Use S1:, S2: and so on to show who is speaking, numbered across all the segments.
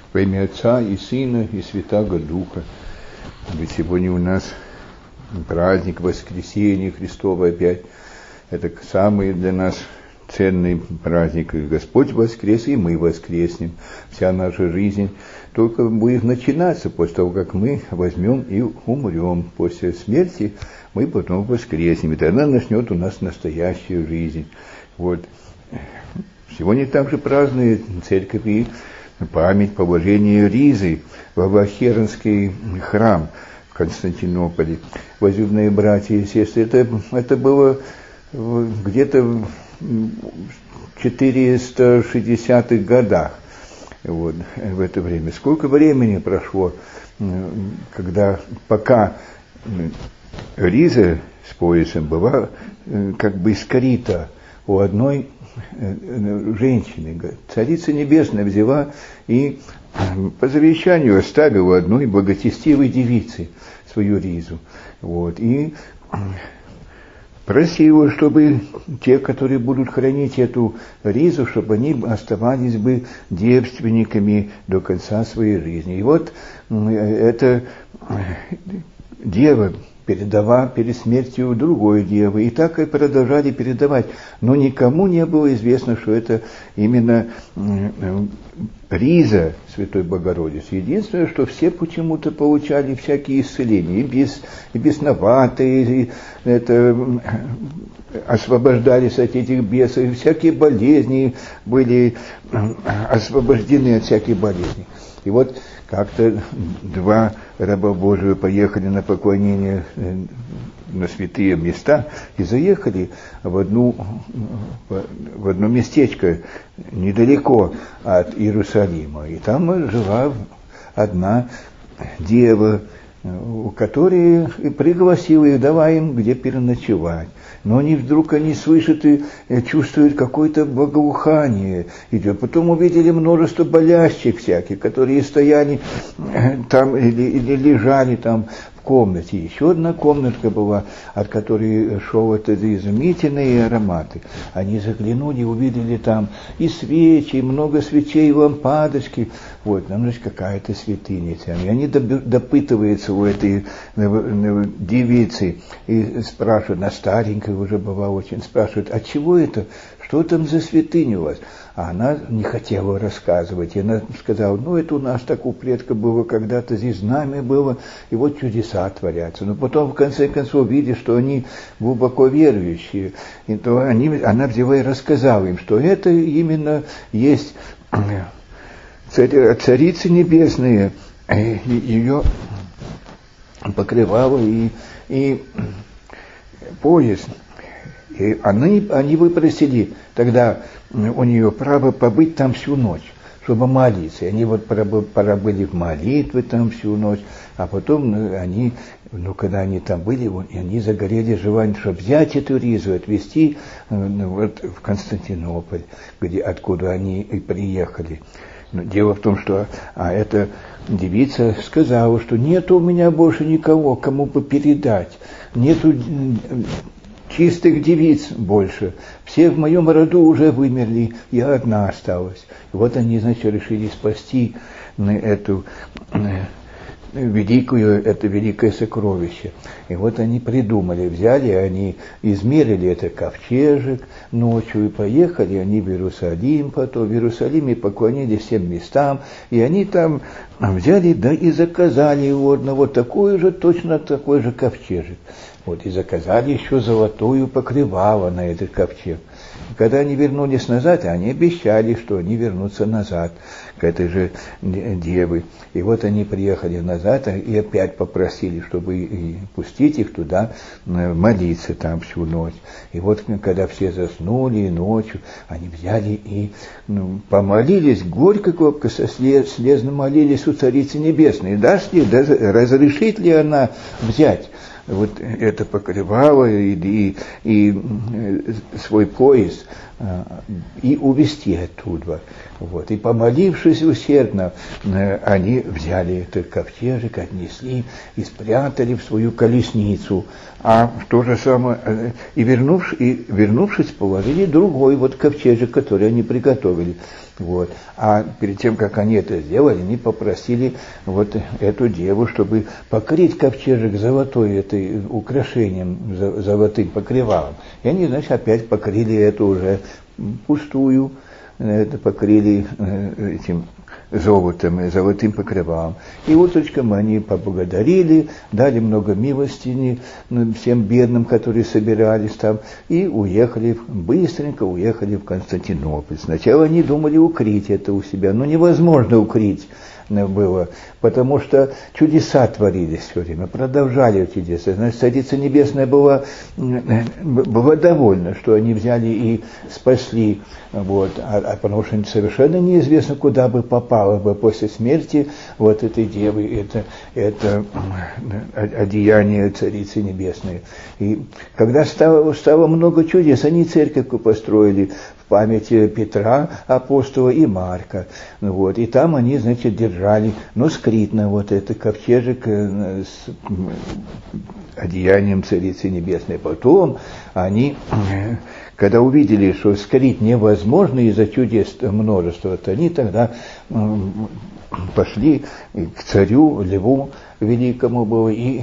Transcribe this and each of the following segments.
S1: Во имя Отца и Сына и Святаго Духа. Ведь сегодня у нас праздник Воскресения Христова опять. Это самый для нас ценный праздник. Господь воскрес, и мы воскреснем. Вся наша жизнь только будет начинаться после того, как мы возьмем и умрем. После смерти мы потом воскреснем. И тогда начнет у нас настоящая жизнь. Вот. Сегодня также празднует церковь и память положения Ризы в Авахеронский храм в Константинополе. Возлюбленные братья и сестры, это было где-то в 460-х годах, вот, в это время. Сколько времени прошло, пока Риза с поясом была как бы скрыта у одной женщины. Царица Небесная взяла и по завещанию оставила одной благочестивой девице свою Ризу. Вот, и просила, чтобы те, которые будут хранить эту Ризу, чтобы они оставались бы девственниками до конца своей жизни. И вот эта дева передала перед смертью другой девы. И так и продолжали передавать. Но никому не было известно, что это именно Риза Святой Богородицы. Единственное, что все почему-то получали всякие исцеления. И бесноватые, и освобождались от этих бесов, и всякие болезни были освобождены от всяких болезней. И вот как-то два раба Божия поехали на поклонение на святые места и заехали в одно местечко недалеко от Иерусалима. И там жила одна дева, которая пригласила их, давай им где переночевать. Но они слышат и чувствуют какое-то благоухание идет. Потом увидели множество болящих всяких, которые стояли там или лежали там в комнате. Еще одна комнатка была, от которой шел изумительные ароматы. Они заглянули, увидели там и свечи, и много свечей, и лампадочки. Вот, значит, какая-то святыня. И они допытываются у этой девицы и спрашивают, она старенькая уже была очень, спрашивают, а чего это? Что там за святыня у вас? А она не хотела рассказывать. И она сказала, это у нас так у предка было, когда-то здесь знамя было, и вот чудеса творятся. Но потом, в конце концов, видя, что они глубоко верующие, и то она взяла и рассказала им, что это именно есть Царица Небесная, ее покрывало и пояс. И они выпросили тогда у нее право побыть там всю ночь, чтобы молиться. И они пробыли в молитве там всю ночь, а потом они, когда они там были, они загорели желанием, чтобы взять эту Ризу, отвезти в Константинополь, откуда они и приехали. Но дело в том, что эта девица сказала, что нет у меня больше никого, кому бы передать. Нету чистых девиц больше. Все в моем роду уже вымерли, я одна осталась. И вот они, решили спасти это великое сокровище. И вот они придумали, взяли, они измерили это ковчежек ночью и поехали они в Иерусалим, потом в Иерусалиме поклонились всем местам, и они там взяли, да и заказали его точно такой же ковчежек. Вот, и заказали еще золотую покрывало на этот ковчег. И когда они вернулись назад, они обещали, что они вернутся назад к этой же деве. И вот они приехали назад и опять попросили, чтобы пустить их туда молиться там всю ночь. И вот когда все заснули ночью, они взяли и помолились, горько со слезно молились у Царицы Небесной. Даст ли, разрешит ли она взять вот это покрывало и свой пояс и увезти оттуда. Вот. И помолившись усердно, они взяли этот ковчежек, отнесли и спрятали в свою колесницу. А в то же самое, и вернувшись, положили другой вот ковчежек, который они приготовили. Вот. А перед тем, как они это сделали, они попросили вот эту деву, чтобы покрыть ковчежек украшением, золотым покрывалом. И они, значит, опять покрыли это уже пустую, это покрыли этим золотым покрывалом. И утречком они поблагодарили, дали много милостыни всем бедным, которые собирались там, и быстренько уехали в Константинополь. Сначала они думали укрыть это у себя, но невозможно укрыть было, потому что чудеса творились все время, продолжали чудеса. Значит, Царица Небесная была довольна, что они взяли и спасли, вот, потому что совершенно неизвестно, куда бы попало бы после смерти вот этой девы, это одеяние Царицы Небесной. И когда стало много чудес, они церковь построили в памяти Петра, апостола, и Марка. Вот. И там они, значит, держали, скрытно вот этот ковчежек с одеянием Царицы Небесной. Потом они, когда увидели, что скрыть невозможно из-за чудес множества, то они тогда пошли к царю Льву Великому было, и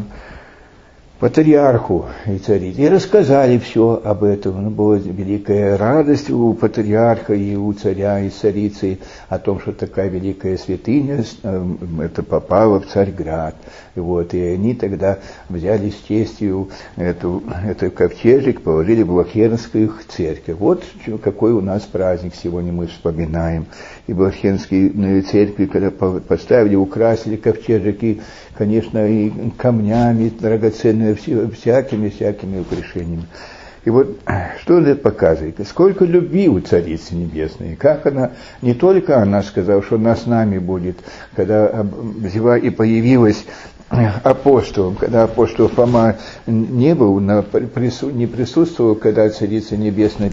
S1: патриарху и царице, и рассказали все об этом. Была великая радость у патриарха и у царя и царицы о том, что такая великая святыня это попала в Царьград. Вот, и они тогда взяли с честью этот ковчежек, положили в Блохенскую церковь. Вот какой у нас праздник сегодня мы вспоминаем. И Блохенские церкви, когда поставили, украсили ковчежек, и, конечно, и камнями драгоценными, всякими украшениями. И вот что это показывает? Сколько любви у Царицы Небесной. Как она, не только она сказала, что она с нами будет, когда взяла и появилась апостолом, когда апостол Фома не присутствовал, когда Царица Небесная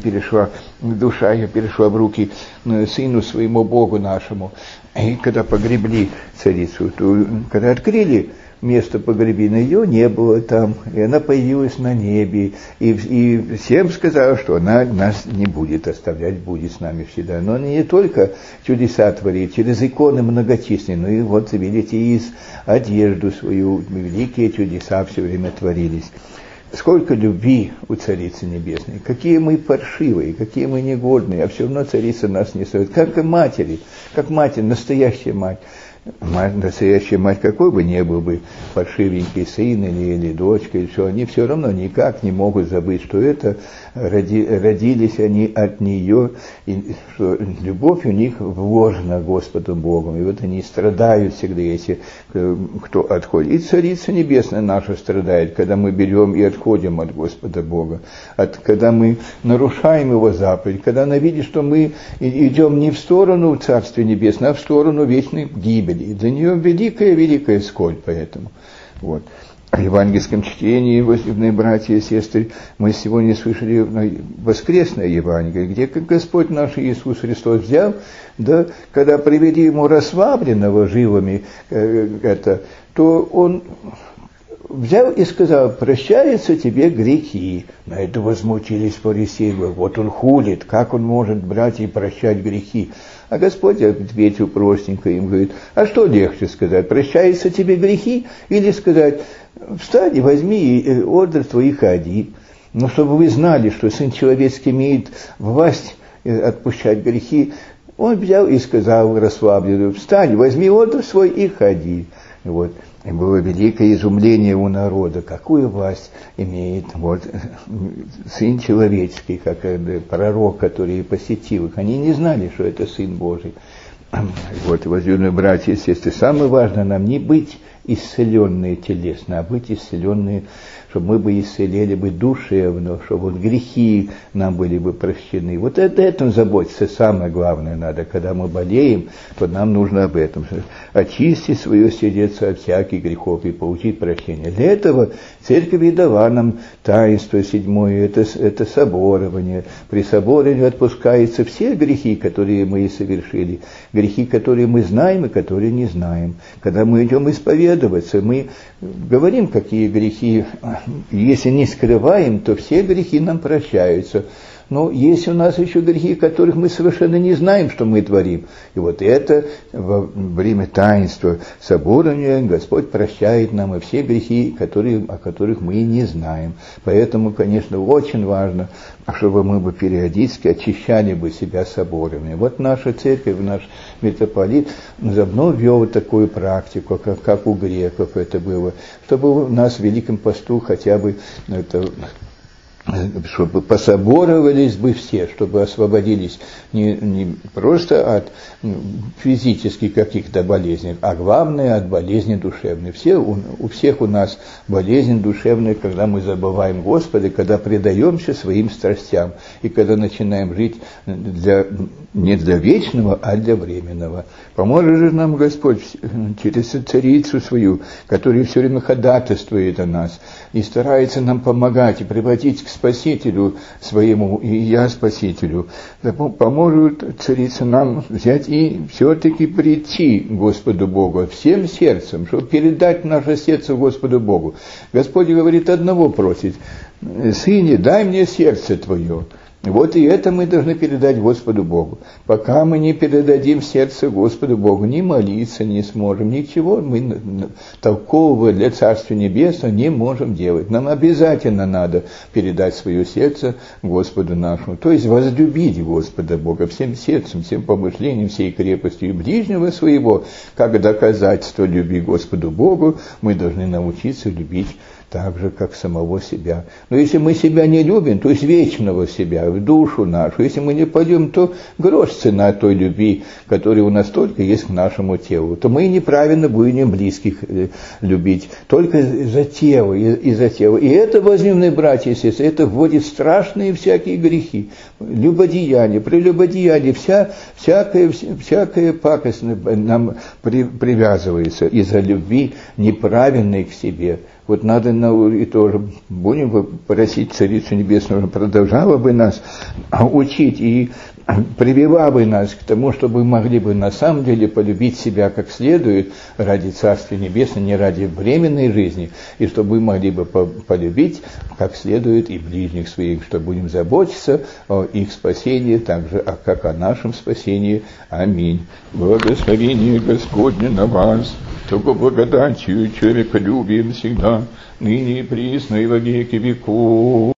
S1: душа ее перешла в руки Сыну своему Богу нашему, и когда погребли царицу, то когда открыли место погребения, ее не было там, и она появилась на небе, и всем сказала, что она нас не будет оставлять, будет с нами всегда. Но она не только чудеса творит, через иконы многочисленные, но и вот, видите, из одежду свою великие чудеса все время творились. Сколько любви у Царицы Небесной, какие мы паршивые, какие мы негодные, а все равно Царица нас не стоит, как и матери, как матерь, настоящая мать. Настоящая мать, какой бы ни был бы паршивенький сын или дочка, или все, они все равно никак не могут забыть, что это родились они от нее, и что любовь у них вложена Господом Богом, и вот они страдают всегда, если кто отходит. И Царица Небесная наша страдает, когда мы берем и отходим от Господа Бога, когда мы нарушаем Его заповедь, когда она видит, что мы идем не в сторону Царствия Небесного, а в сторону вечной гибели. И для нее великая скорбь поэтому. Вот. В евангельском чтении, возлюбленные братья и сестры, мы сегодня слышали воскресное Евангелие, где как Господь наш Иисус Христос взял, да, когда привели ему расслабленного жилами, то он взял и сказал: прощаются тебе грехи. На это возмутились фарисеи. Вот он хулит, как он может брать и прощать грехи? А Господь ответил простенько им, говорит: а что легче сказать, прощаются тебе грехи, или сказать: встань, возьми одр твой и ходи? Но чтобы вы знали, что Сын Человеческий имеет власть отпущать грехи, он взял и сказал расслабленно: встань, возьми одр свой и ходи. Вот. И было великое изумление у народа, какую власть имеет Сын Человеческий, как пророк, который посетил их. Они не знали, что это Сын Божий. Вот, возлюбленные братья и сестры, самое важное нам не быть исцеленные телесно, а быть исцеленные, чтобы мы бы исцелели бы душевно, чтобы вот грехи нам были бы прощены. Вот этом заботиться самое главное надо. Когда мы болеем, то нам нужно об этом. Очистить свое сердце от всяких грехов и получить прощение. Для этого Церковь и дала нам таинство седьмое, это соборование. При соборовании отпускаются все грехи, которые мы совершили. Грехи, которые мы знаем и которые не знаем. Когда мы идем исповедоваться, мы говорим, какие грехи. Если не скрываем, то все грехи нам прощаются. Но есть у нас еще грехи, которых мы совершенно не знаем, что мы творим. И вот это во время таинства соборования Господь прощает нам и все грехи, о которых мы не знаем. Поэтому, конечно, очень важно, чтобы мы бы периодически очищали бы себя соборами. Вот наша церковь, наш митрополит давно вел такую практику, как у греков это было, чтобы у нас в Великом посту хотя бы чтобы пособоровались бы все, чтобы освободились не просто от физических каких-то болезней, а главное от болезни душевной. У всех у нас болезнь душевная, когда мы забываем Господа, когда предаемся своим страстям и когда начинаем жить не для вечного, а для временного. Поможет же нам Господь через царицу свою, которая все время ходатайствует о нас и старается нам помогать и приводить к Спасителю своему, и я Спасителю. Поможет царица нам взять и все-таки прийти к Господу Богу всем сердцем, чтобы передать наше сердце Господу Богу. Господь говорит, одного просит: «Сыне, дай мне сердце твое». Вот и это мы должны передать Господу Богу. Пока мы не передадим сердце Господу Богу, ни молиться не сможем, ничего мы толкового для Царства Небесного не можем делать. Нам обязательно надо передать свое сердце Господу нашему, то есть возлюбить Господа Бога всем сердцем, всем помышлением, всей крепостью и ближнего своего. Как доказательство любви Господу Богу мы должны научиться любить так же, как самого себя. Но если мы себя не любим, то есть вечного себя, в душу нашу, если мы не пойдем, то грош цена той любви, которая у нас только есть к нашему телу, то мы неправильно будем близких любить, только за тело, из-за тела. И это, возлюбленные братья и сестры, это вводит страшные всякие грехи, любодеяние, прелюбодеяние, всякая пакость нам привязывается из-за любви неправильной к себе. Вот надо и тоже будем просить Царицу Небесную, продолжала бы нас учить и привела бы нас к тому, чтобы мы могли бы на самом деле полюбить себя как следует ради Царства Небесного, не ради временной жизни, и чтобы мы могли бы полюбить как следует и ближних своих, что будем заботиться о их спасении, так же, как о нашем спасении. Аминь. Благословение Господне на вас, только благодатью человеколюбием всегда, ныне и присно и во веки веков.